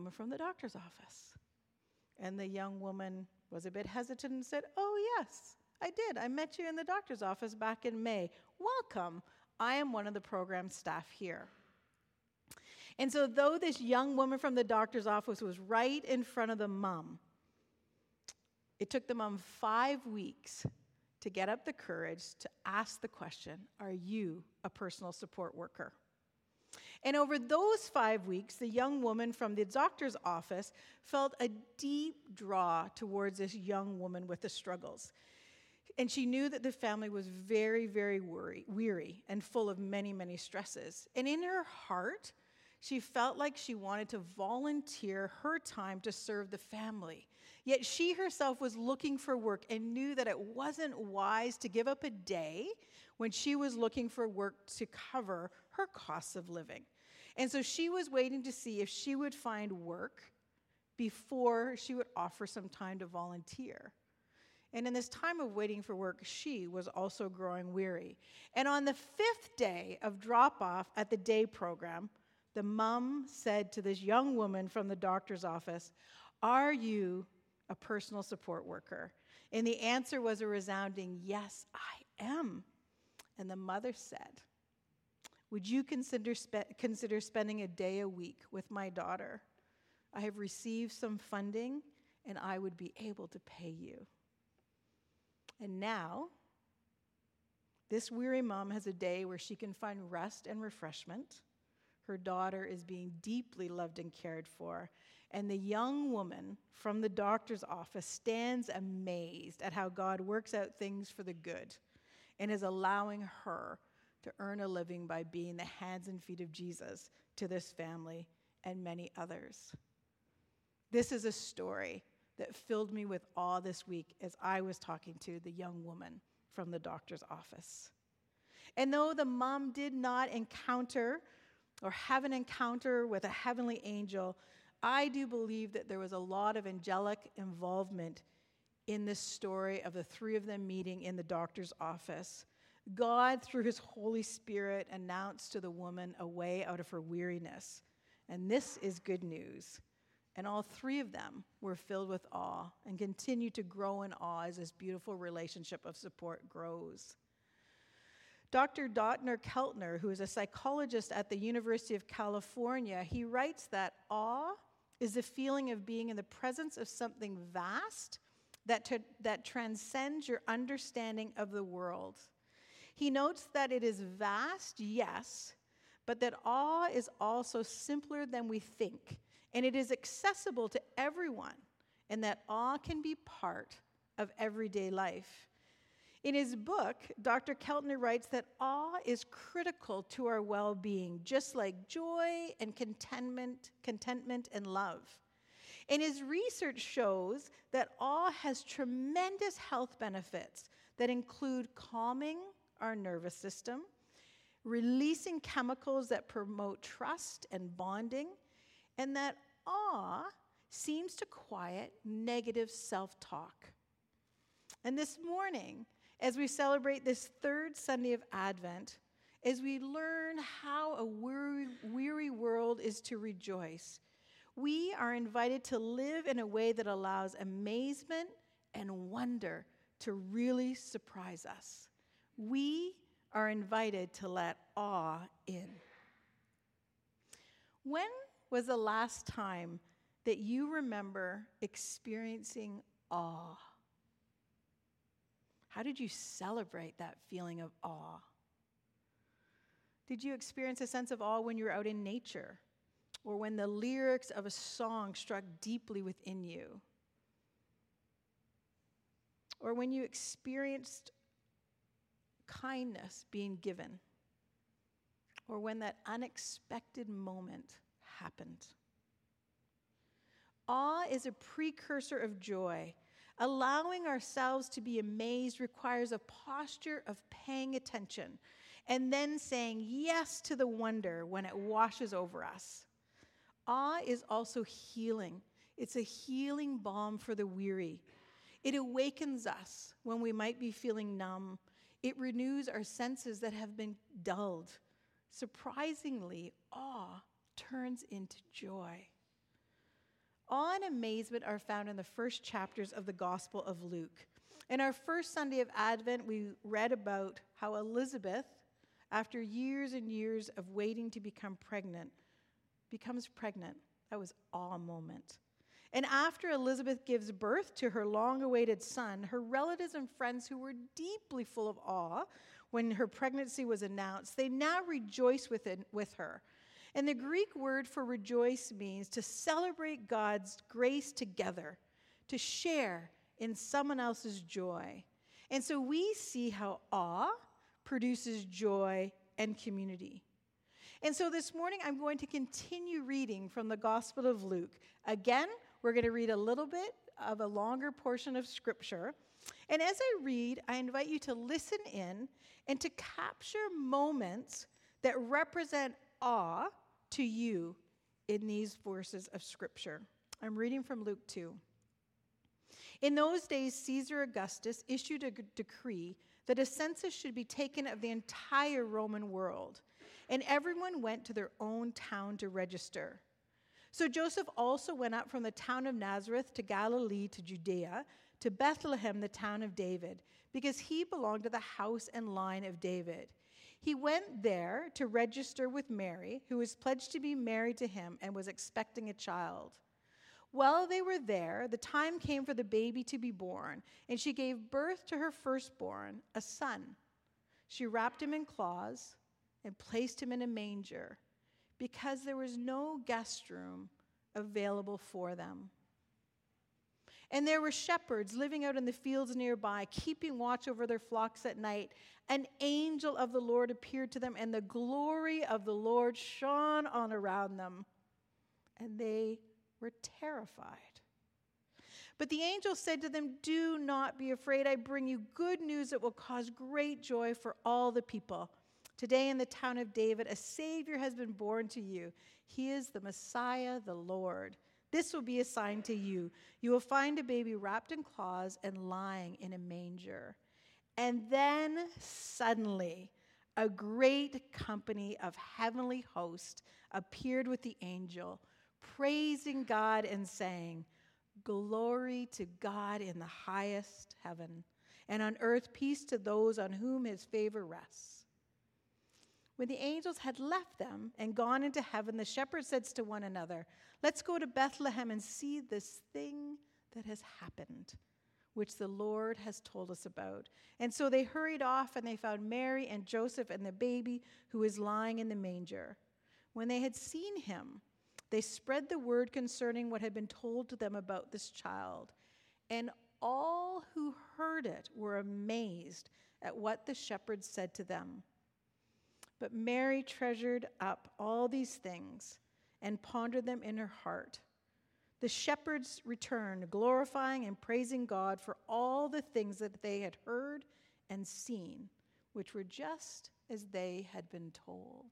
woman from the doctor's office. And the young woman was a bit hesitant and said, oh, yes, I did. I met you in the doctor's office back in May. Welcome. I am one of the program staff here. And so though this young woman from the doctor's office was right in front of the mom, it took the mom 5 weeks to get up the courage to ask the question, are you a personal support worker? And over those 5 weeks, the young woman from the doctor's office felt a deep draw towards this young woman with the struggles. And she knew that the family was very, very weary and full of many, many stresses. And in her heart, she felt like she wanted to volunteer her time to serve the family. Yet she herself was looking for work and knew that it wasn't wise to give up a day when she was looking for work to cover her costs of living. And so she was waiting to see if she would find work before she would offer some time to volunteer. And in this time of waiting for work, she was also growing weary. And on the 5th day of drop-off at the day program, the mom said to this young woman from the doctor's office, are you a personal support worker? And the answer was a resounding, yes, I am. And the mother said, would you consider spending a day a week with my daughter? I have received some funding, and I would be able to pay you. And now, this weary mom has a day where she can find rest and refreshment. Her daughter is being deeply loved and cared for. And the young woman from the doctor's office stands amazed at how God works out things for the good and is allowing her to earn a living by being the hands and feet of Jesus to this family and many others. This is a story that filled me with awe this week as I was talking to the young woman from the doctor's office. And though the mom did not encounter or have an encounter with a heavenly angel, I do believe that there was a lot of angelic involvement in this story of the 3 of them meeting in the doctor's office. God, through his Holy Spirit, announced to the woman a way out of her weariness. And this is good news. And all 3 of them were filled with awe and continue to grow in awe as this beautiful relationship of support grows. Dr. Dotner Keltner, who is a psychologist at the University of California, he writes that awe is the feeling of being in the presence of something vast that transcends your understanding of the world. He notes that it is vast, yes, but that awe is also simpler than we think, and it is accessible to everyone, and that awe can be part of everyday life. In his book, Dr. Keltner writes that awe is critical to our well-being, just like joy and contentment and love. And his research shows that awe has tremendous health benefits that include calming our nervous system, releasing chemicals that promote trust and bonding, and that awe seems to quiet negative self-talk. And this morning, as we celebrate this 3rd Sunday of Advent, as we learn how a weary world is to rejoice, we are invited to live in a way that allows amazement and wonder to really surprise us. We are invited to let awe in. When was the last time that you remember experiencing awe? How did you celebrate that feeling of awe? Did you experience a sense of awe when you were out in nature, or when the lyrics of a song struck deeply within you? Or when you experienced kindness being given? Or when that unexpected moment happened? Awe is a precursor of joy. Allowing ourselves to be amazed requires a posture of paying attention and then saying yes to the wonder when it washes over us. Awe is also healing. It's a healing balm for the weary. It awakens us when we might be feeling numb. It renews our senses that have been dulled. Surprisingly, awe turns into joy. Awe and amazement are found in the first chapters of the Gospel of Luke. In our first Sunday of Advent, we read about how Elizabeth, after years and years of waiting to become pregnant, becomes pregnant. That was awe moment. And after Elizabeth gives birth to her long-awaited son, her relatives and friends who were deeply full of awe when her pregnancy was announced, they now rejoice with her. And the Greek word for rejoice means to celebrate God's grace together, to share in someone else's joy. And so we see how awe produces joy and community. And so this morning I'm going to continue reading from the Gospel of Luke. Again, we're going to read a little bit of a longer portion of Scripture. And as I read, I invite you to listen in and to capture moments that represent awe to you in these verses of Scripture. I'm reading from Luke 2. In those days, Caesar Augustus issued a decree that a census should be taken of the entire Roman world, and everyone went to their own town to register. So Joseph also went up from the town of Nazareth to Galilee to Judea, to Bethlehem, the town of David, because he belonged to the house and line of David. He went there to register with Mary, who was pledged to be married to him and was expecting a child. While they were there, the time came for the baby to be born, and she gave birth to her firstborn, a son. She wrapped him in cloths and placed him in a manger, because there was no guest room available for them. And there were shepherds living out in the fields nearby, keeping watch over their flocks at night. An angel of the Lord appeared to them, and the glory of the Lord shone on around them, and they were terrified. But the angel said to them, "Do not be afraid. I bring you good news that will cause great joy for all the people. Today in the town of David, a Savior has been born to you. He is the Messiah, the Lord. This will be a sign to you. You will find a baby wrapped in cloths and lying in a manger." And then suddenly, a great company of heavenly hosts appeared with the angel, praising God and saying, "Glory to God in the highest heaven, and on earth peace to those on whom his favor rests." When the angels had left them and gone into heaven, the shepherds said to one another, "Let's go to Bethlehem and see this thing that has happened, which the Lord has told us about." And so they hurried off, and they found Mary and Joseph and the baby who was lying in the manger. When they had seen him, they spread the word concerning what had been told to them about this child. And all who heard it were amazed at what the shepherds said to them. But Mary treasured up all these things and pondered them in her heart. The shepherds returned, glorifying and praising God for all the things that they had heard and seen, which were just as they had been told.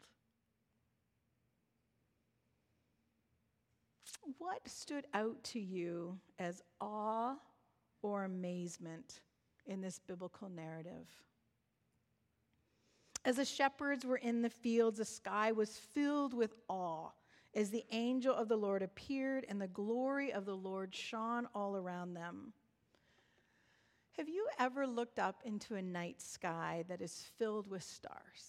What stood out to you as awe or amazement in this biblical narrative? As the shepherds were in the fields, the sky was filled with awe as the angel of the Lord appeared, and the glory of the Lord shone all around them. Have you ever looked up into a night sky that is filled with stars?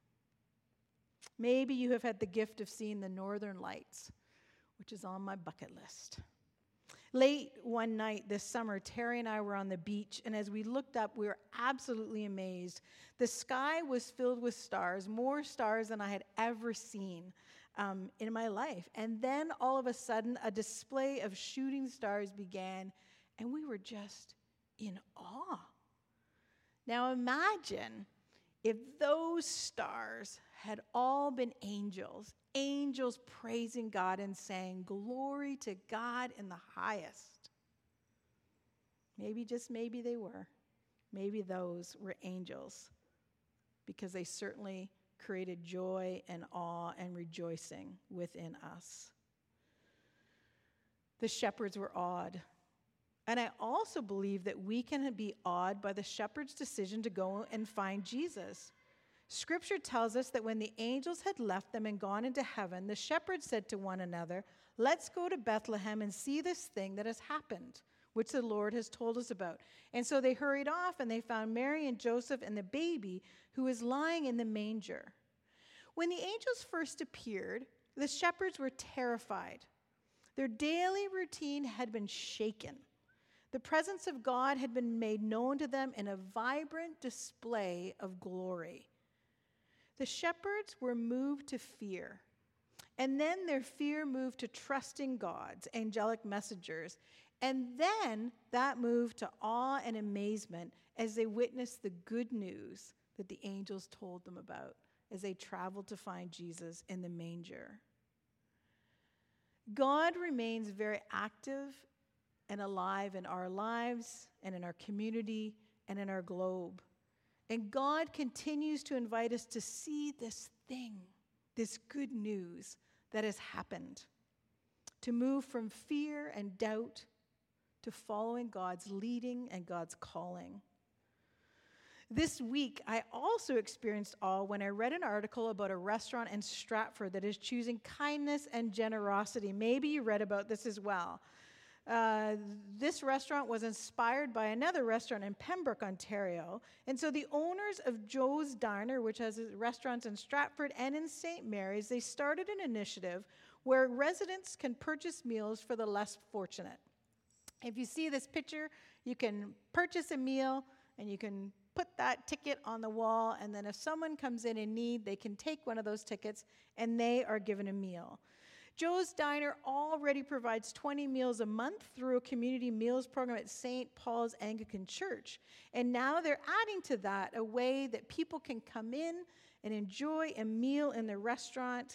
Maybe you have had the gift of seeing the northern lights, which is on my bucket list. Late one night this summer, Terry and I were on the beach, and as we looked up, we were absolutely amazed. The sky was filled with stars, more stars than I had ever seen in my life. And then all of a sudden, a display of shooting stars began, and we were just in awe. Now imagine if those stars had all been angels praising God and saying, "Glory to God in the highest." Maybe, just maybe they were. Maybe those were angels, because they certainly created joy and awe and rejoicing within us. The shepherds were awed. And I also believe that we can be awed by the shepherds' decision to go and find Jesus. Scripture tells us that when the angels had left them and gone into heaven, the shepherds said to one another, Let's go to Bethlehem and see this thing that has happened, which the Lord has told us about. And so they hurried off, and they found Mary and Joseph and the baby who was lying in the manger. When the angels first appeared, the shepherds were terrified. Their daily routine had been shaken. The presence of God had been made known to them in a vibrant display of glory. The shepherds were moved to fear, and then their fear moved to trusting God's angelic messengers, and then that moved to awe and amazement as they witnessed the good news that the angels told them about as they traveled to find Jesus in the manger. God remains very active and alive in our lives and in our community and in our globe. And God continues to invite us to see this thing, this good news that has happened, to move from fear and doubt to following God's leading and God's calling. This week, I also experienced awe when I read an article about a restaurant in Stratford that is choosing kindness and generosity. Maybe you read about this as well. This restaurant was inspired by another restaurant in Pembroke, Ontario. And so the owners of Joe's Diner, which has restaurants in Stratford and in St. Mary's, they started an initiative where residents can purchase meals for the less fortunate. If you see this picture, you can purchase a meal and you can put that ticket on the wall, and then if someone comes in need, they can take one of those tickets and they are given a meal. Joe's Diner already provides 20 meals a month through a community meals program at St. Paul's Anglican Church. And now they're adding to that a way that people can come in and enjoy a meal in the restaurant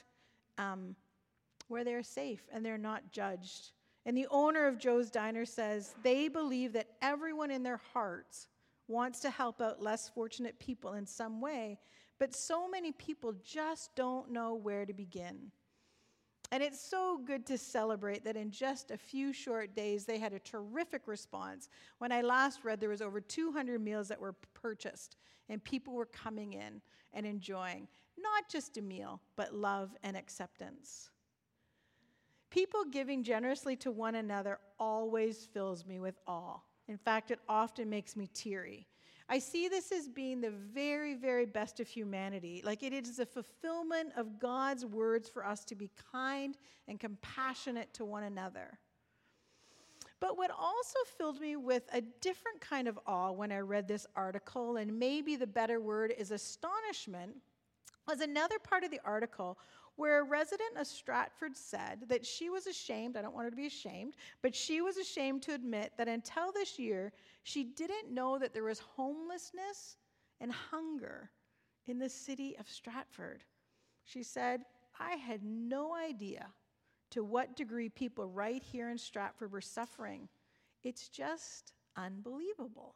where they're safe and they're not judged. And the owner of Joe's Diner says they believe that everyone in their hearts wants to help out less fortunate people in some way, but so many people just don't know where to begin. And it's so good to celebrate that in just a few short days, they had a terrific response. When I last read, there was over 200 meals that were purchased, and people were coming in and enjoying not just a meal, but love and acceptance. People giving generously to one another always fills me with awe. In fact, it often makes me teary. I see this as being the very, very best of humanity. Like it is a fulfillment of God's words for us to be kind and compassionate to one another. But what also filled me with a different kind of awe when I read this article, and maybe the better word is astonishment, was another part of the article where a resident of Stratford said that she was ashamed, I don't want her to be ashamed, but she was ashamed to admit that until this year, she didn't know that there was homelessness and hunger in the city of Stratford. She said, I had no idea to what degree people right here in Stratford were suffering. It's just unbelievable.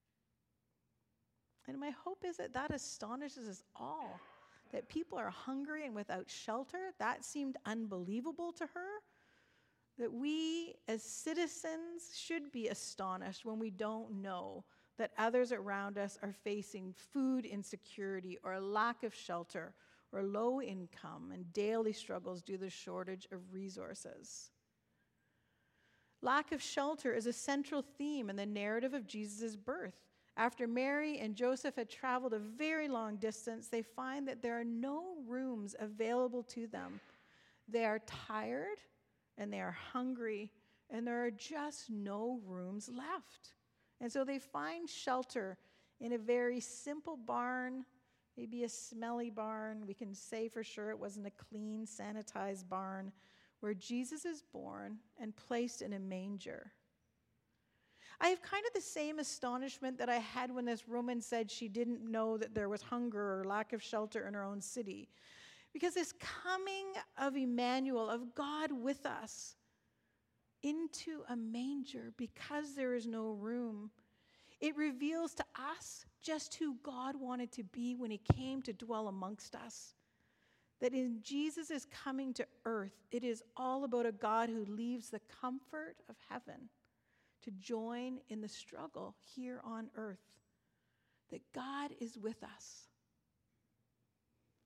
And my hope is that that astonishes us all. That people are hungry and without shelter, that seemed unbelievable to her. That we as citizens should be astonished when we don't know that others around us are facing food insecurity or a lack of shelter or low income and daily struggles due to the shortage of resources. Lack of shelter is a central theme in the narrative of Jesus' birth. After Mary and Joseph had traveled a very long distance, they find that there are no rooms available to them. They are tired and they are hungry, and there are just no rooms left. And so they find shelter in a very simple barn, maybe a smelly barn. We can say for sure it wasn't a clean, sanitized barn, where Jesus is born and placed in a manger. I have kind of the same astonishment that I had when this woman said she didn't know that there was hunger or lack of shelter in her own city. Because this coming of Emmanuel, of God with us, into a manger because there is no room, it reveals to us just who God wanted to be when he came to dwell amongst us. That in Jesus' coming to earth, it is all about a God who leaves the comfort of heaven to join in the struggle here on earth, that God is with us.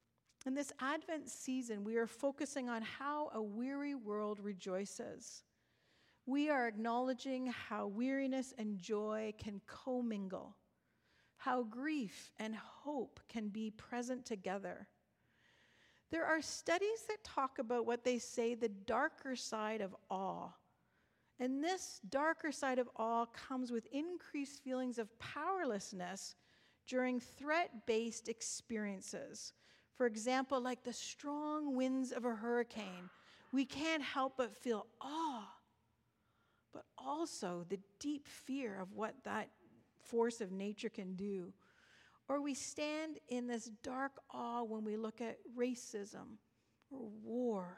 In this Advent season, we are focusing on how a weary world rejoices. We are acknowledging how weariness and joy can commingle, how grief and hope can be present together. There are studies that talk about what they say the darker side of awe. And this darker side of awe comes with increased feelings of powerlessness during threat-based experiences. For example, like the strong winds of a hurricane, we can't help but feel awe, but also the deep fear of what that force of nature can do. Or we stand in this dark awe when we look at racism or war.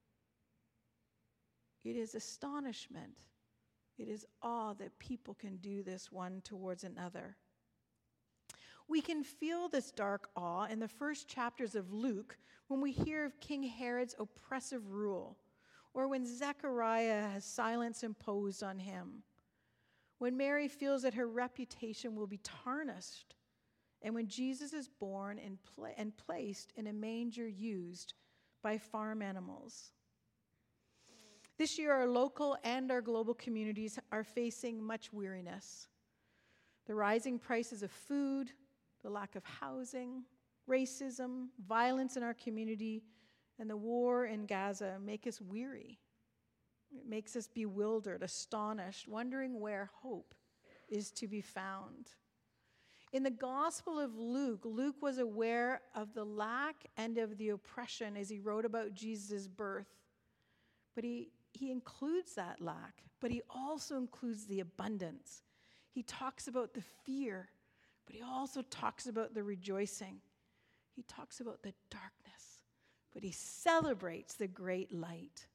It is astonishment. It is awe that people can do this one towards another. We can feel this dark awe in the first chapters of Luke when we hear of King Herod's oppressive rule, or when Zechariah has silence imposed on him, when Mary feels that her reputation will be tarnished, and when Jesus is born and placed in a manger used by farm animals. This year, our local and our global communities are facing much weariness. The rising prices of food, the lack of housing, racism, violence in our community, and the war in Gaza make us weary. It makes us bewildered, astonished, wondering where hope is to be found. In the Gospel of Luke, Luke was aware of the lack and of the oppression as he wrote about Jesus' birth. But he includes that lack, but he also includes the abundance. He talks about the fear, but he also talks about the rejoicing. He talks about the darkness, but he celebrates the great light.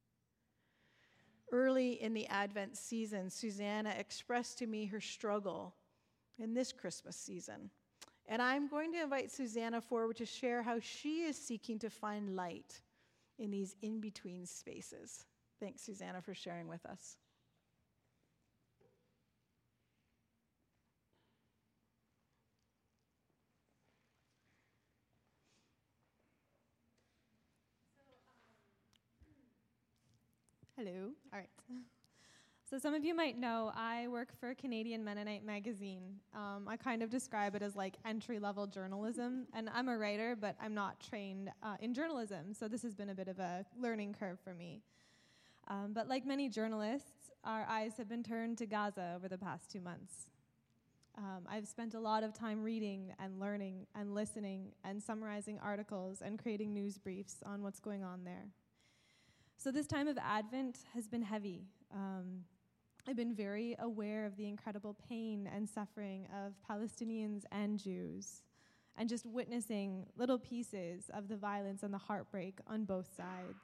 Early in the Advent season, Susanna expressed to me her struggle in this Christmas season. And I'm going to invite Susanna forward to share how she is seeking to find light in these in-between spaces. Thanks, Susanna, for sharing with us. Hello. All right. So some of you might know I work for Canadian Mennonite Magazine. I kind of describe it as like entry-level journalism, and I'm a writer, but I'm not trained in journalism, so this has been a bit of a learning curve for me. But like many journalists, our eyes have been turned to Gaza over the past 2 months. I've spent a lot of time reading and learning and listening and summarizing articles and creating news briefs on what's going on there. So this time of Advent has been heavy. I've been very aware of the incredible pain and suffering of Palestinians and Jews, and just witnessing little pieces of the violence and the heartbreak on both sides.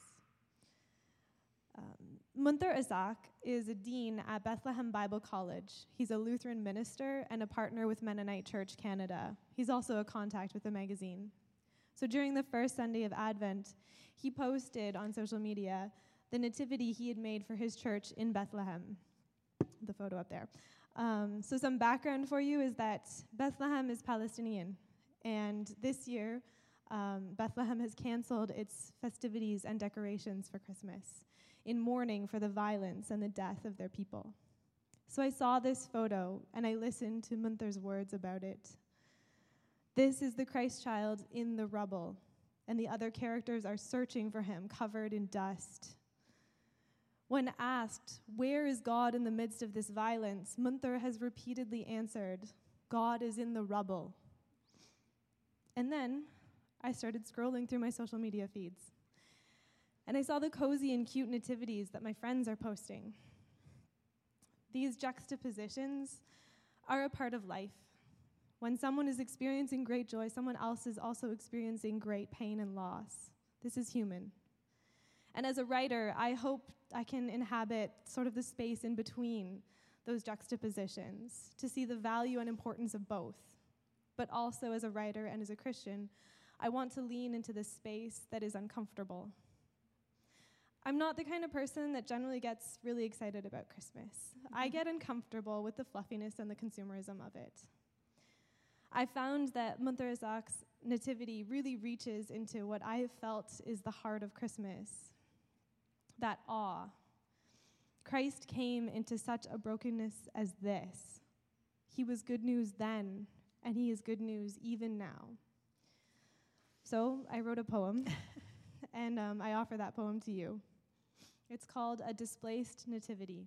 Munther Isaac is a dean at Bethlehem Bible College. He's a Lutheran minister and a partner with Mennonite Church Canada. He's also a contact with the magazine. So during the first Sunday of Advent, he posted on social media the nativity he had made for his church in Bethlehem. The photo up there. So some background for you is that Bethlehem is Palestinian, and this year Bethlehem has canceled its festivities and decorations for Christmas in mourning for the violence and the death of their people. So I saw this photo and I listened to Munther's words about it. This is the Christ child in the rubble, and the other characters are searching for him, covered in dust. When asked, where is God in the midst of this violence, Munther has repeatedly answered, God is in the rubble. And then I started scrolling through my social media feeds, and I saw the cozy and cute nativities that my friends are posting. These juxtapositions are a part of life. When someone is experiencing great joy, someone else is also experiencing great pain and loss. This is human. And as a writer, I hope I can inhabit sort of the space in between those juxtapositions to see the value and importance of both. But also as a writer and as a Christian, I want to lean into this space that is uncomfortable. I'm not the kind of person that generally gets really excited about Christmas. I get uncomfortable with the fluffiness and the consumerism of it. I found that Munthurrazak's nativity really reaches into what I have felt is the heart of Christmas, that awe. Christ came into such a brokenness as this. He was good news then, and he is good news even now. So I wrote a poem, and I offer that poem to you. It's called A Displaced Nativity.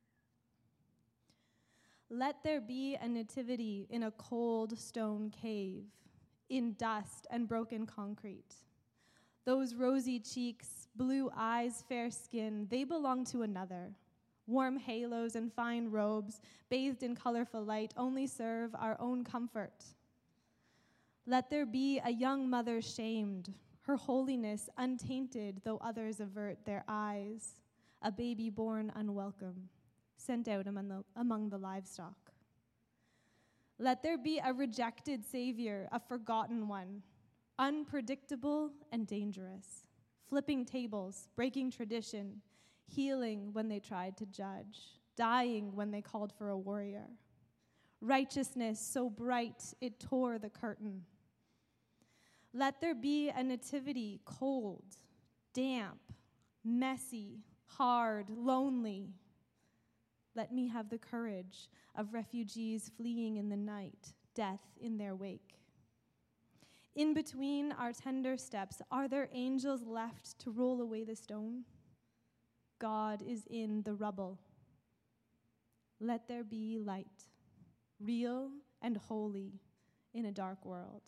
Let there be a nativity in a cold stone cave, in dust and broken concrete. Those rosy cheeks, blue eyes, fair skin, they belong to another. Warm halos and fine robes, bathed in colorful light, only serve our own comfort. Let there be a young mother shamed, her holiness untainted, though others avert their eyes, a baby born unwelcome, sent out among the livestock. Let there be a rejected Savior, a forgotten one, unpredictable and dangerous, flipping tables, breaking tradition, healing when they tried to judge, dying when they called for a warrior. Righteousness so bright it tore the curtain. Let there be a nativity cold, damp, messy, hard, lonely. Let me have the courage of refugees fleeing in the night, death in their wake. In between our tender steps, are there angels left to roll away the stone? God is in the rubble. Let there be light, real and holy, in a dark world.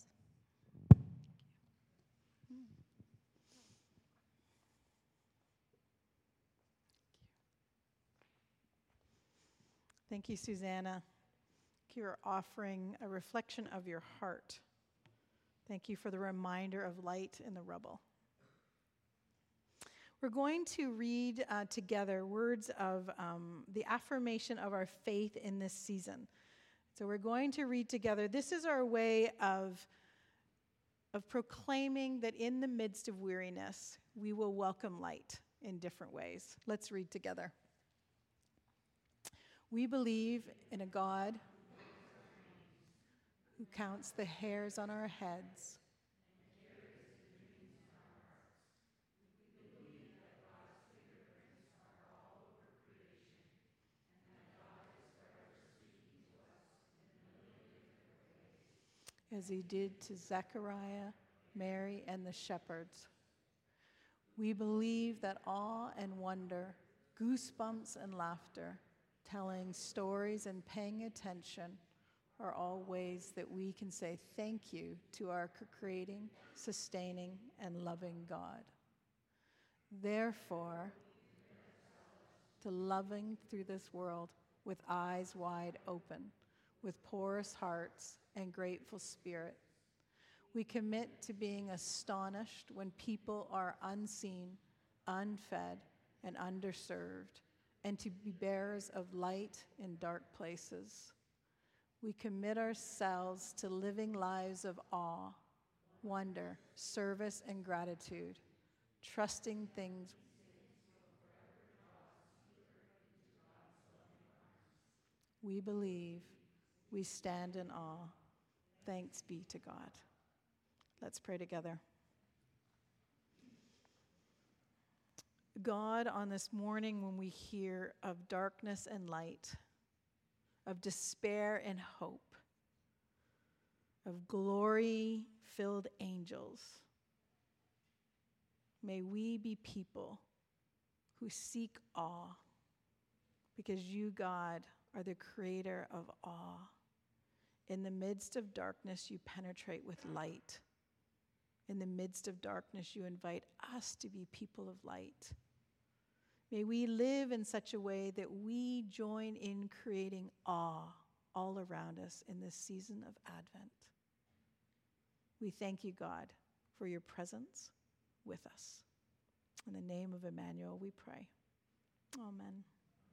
Thank you, Susanna. You're offering a reflection of your heart. Thank you for the reminder of light in the rubble. We're going to read together words of the affirmation of our faith in this season. So we're going to read together. This is our way of proclaiming that in the midst of weariness, we will welcome light in different ways. Let's read together. We believe in a God who counts the hairs on our heads. As he did to Zechariah, Mary, and the shepherds. We believe that awe and wonder, goosebumps and laughter, telling stories and paying attention are all ways that we can say thank you to our creating, sustaining, and loving God. Therefore, to loving through this world with eyes wide open, with porous hearts and grateful spirit, we commit to being astonished when people are unseen, unfed, and underserved, and to be bearers of light in dark places. We commit ourselves to living lives of awe, wonder, service, and gratitude, trusting things. We believe, we stand in awe. Thanks be to God. Let's pray together. God, on this morning when we hear of darkness and light, of despair and hope, of glory-filled angels, may we be people who seek awe, because you, God, are the creator of awe. In the midst of darkness, you penetrate with light. In the midst of darkness, you invite us to be people of light. May we live in such a way that we join in creating awe all around us in this season of Advent. We thank you, God, for your presence with us. In the name of Emmanuel, we pray. Amen.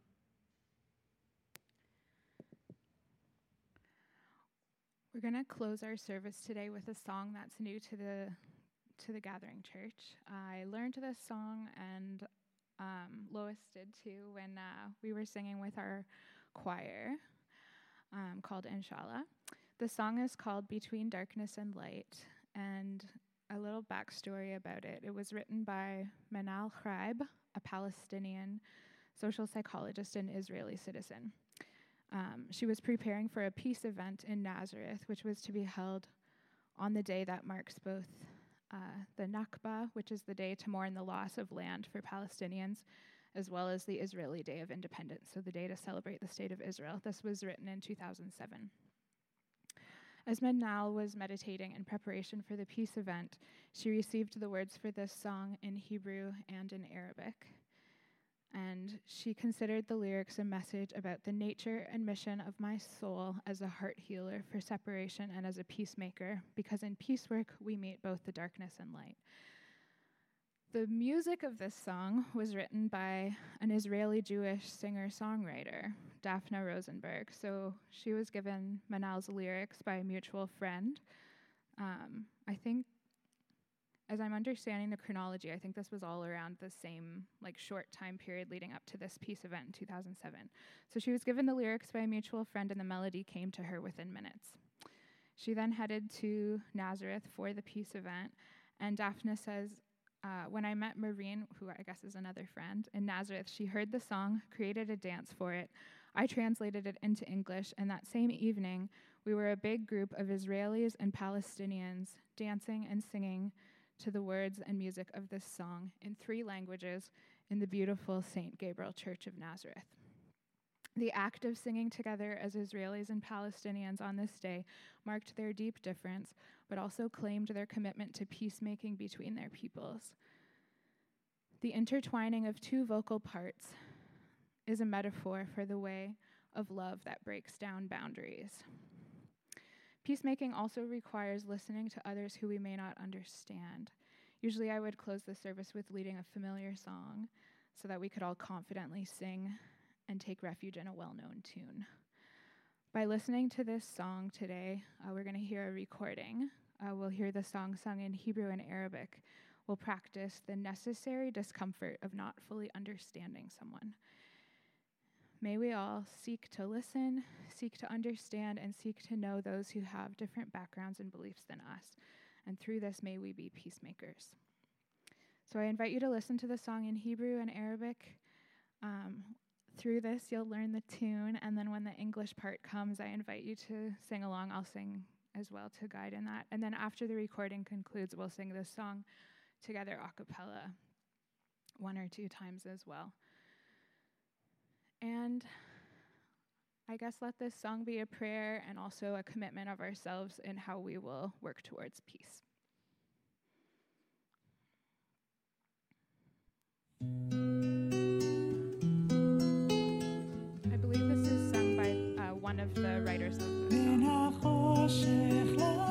We're going to close our service today with a song that's new to the Gathering Church. I learned this song, and Lois did too, when we were singing with our choir, called Inshallah. The song is called Between Darkness and Light, and a little backstory about it. It was written by Manal Chraib, a Palestinian social psychologist and Israeli citizen. She was preparing for a peace event in Nazareth, which was to be held on the day that marks both the Nakba, which is the day to mourn the loss of land for Palestinians, as well as the Israeli Day of Independence, so the day to celebrate the state of Israel. This was written in 2007. As Manal was meditating in preparation for the peace event, she received the words for this song in Hebrew and in Arabic. And she considered the lyrics a message about the nature and mission of my soul as a heart healer for separation and as a peacemaker, because in peace work we meet both the darkness and light. The music of this song was written by an Israeli Jewish singer-songwriter, Daphna Rosenberg. So she was given Manal's lyrics by a mutual friend. I think, as I'm understanding the chronology, I think this was all around the same short time period leading up to this peace event in 2007. So she was given the lyrics by a mutual friend, and the melody came to her within minutes. She then headed to Nazareth for the peace event, and Daphna says, when I met Maureen, who I guess is another friend, in Nazareth, she heard the song, created a dance for it. I translated it into English, and that same evening, we were a big group of Israelis and Palestinians dancing and singing to the words and music of this song in 3 languages in the beautiful St. Gabriel Church of Nazareth. The act of singing together as Israelis and Palestinians on this day marked their deep difference, but also claimed their commitment to peacemaking between their peoples. The intertwining of 2 vocal parts is a metaphor for the way of love that breaks down boundaries. Peacemaking also requires listening to others who we may not understand. Usually I would close the service with leading a familiar song so that we could all confidently sing and take refuge in a well-known tune. By listening to this song today, we're going to hear a recording. We'll hear the song sung in Hebrew and Arabic. We'll practice the necessary discomfort of not fully understanding someone. May we all seek to listen, seek to understand, and seek to know those who have different backgrounds and beliefs than us. And through this, may we be peacemakers. So I invite you to listen to the song in Hebrew and Arabic. Through this, you'll learn the tune, and then when the English part comes, I invite you to sing along. I'll sing as well to guide in that. And then after the recording concludes, we'll sing this song together a cappella 1 or 2 times as well. And I guess let this song be a prayer and also a commitment of ourselves in how we will work towards peace. I believe this is sung by one of the writers of the song.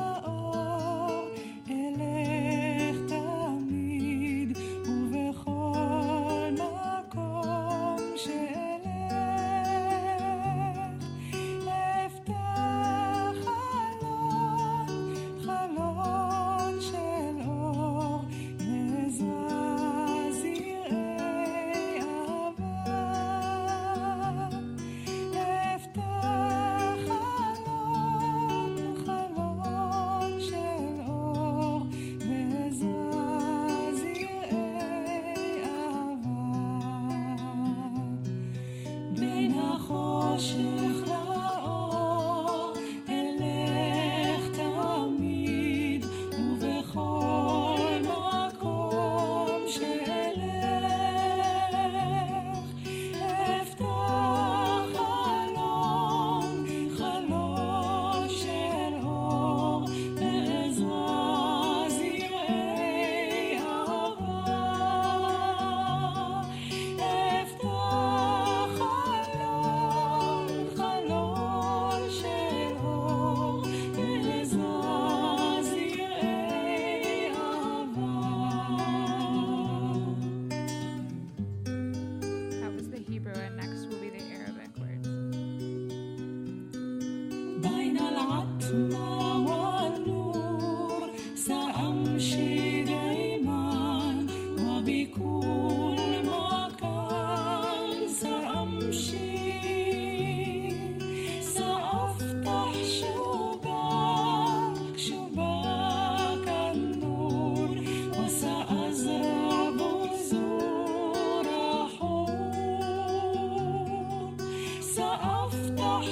سأفتح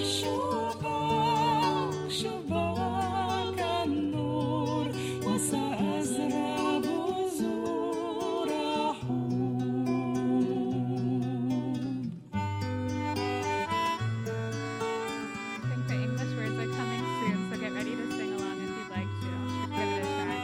شباك النور وسأزرع بذور حب. I think the English words are coming soon, so get ready to sing along if you'd like to. Give it a try.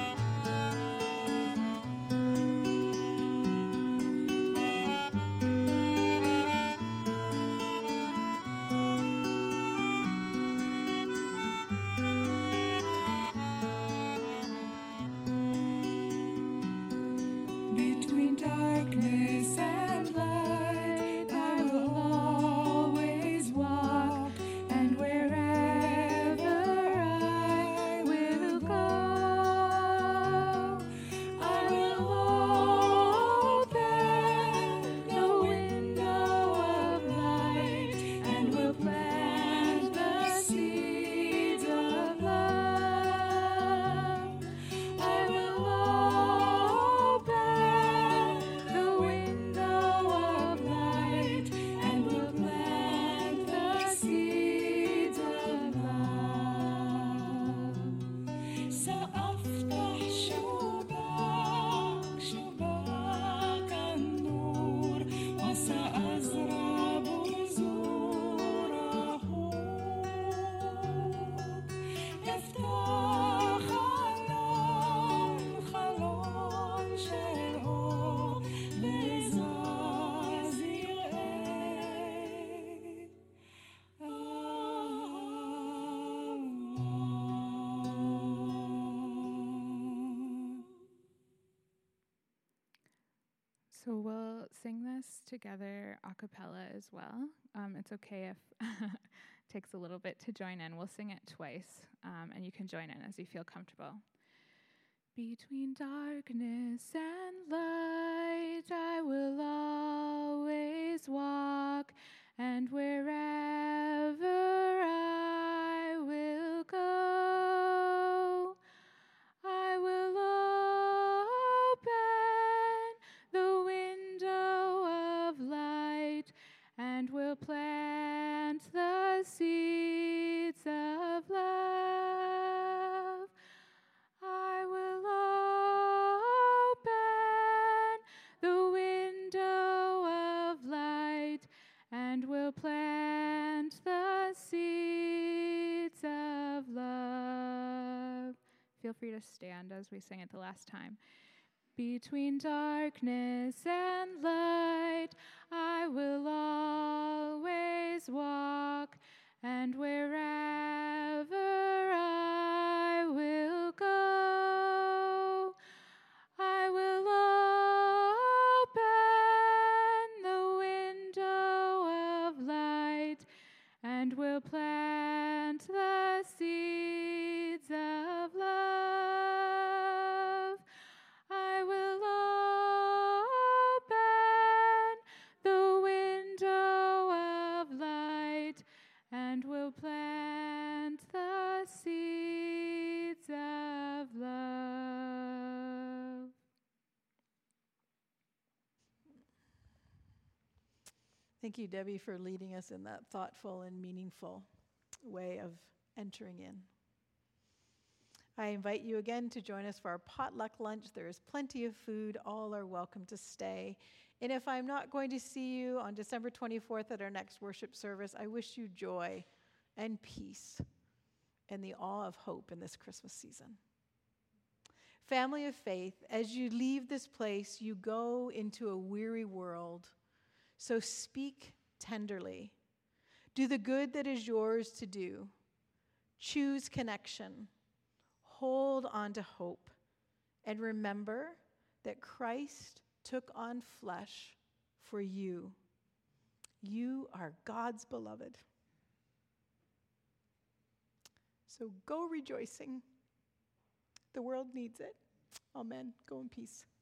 Between darkness and light, I will always walk, and wherever I will go, I will open the window of light and will plant the seeds of love. I will open the window of light and will plant the seeds of love. سأفتح شباك النور وسأزرع بذور حب. افتح خلون شعر So we'll sing this together a cappella as well. It's okay if it takes a little bit to join in. We'll sing it twice, and you can join in as you feel comfortable. Between darkness and light, I will always walk, and wherever I will go, I will open the window of light and will plant the seeds of love. I will open the window of light and will plant the seeds of love. Feel free to stand as we sing it the last time. Between darkness and light, I will always walk, and wherever I will go, I will open the window of light and will plant the seeds of love. I will open the window of light and will plant the seeds of love. Thank you, Debbie, for leading us in that thoughtful and meaningful way of entering in. I invite you again to join us for our potluck lunch. There is plenty of food. All are welcome to stay. And if I'm not going to see you on December 24th at our next worship service, I wish you joy and peace and the awe of hope in this Christmas season. Family of faith, as you leave this place, you go into a weary world. So speak tenderly. Do the good that is yours to do. Choose connection. Hold on to hope. And remember that Christ took on flesh for you. You are God's beloved. So go rejoicing. The world needs it. Amen. Go in peace.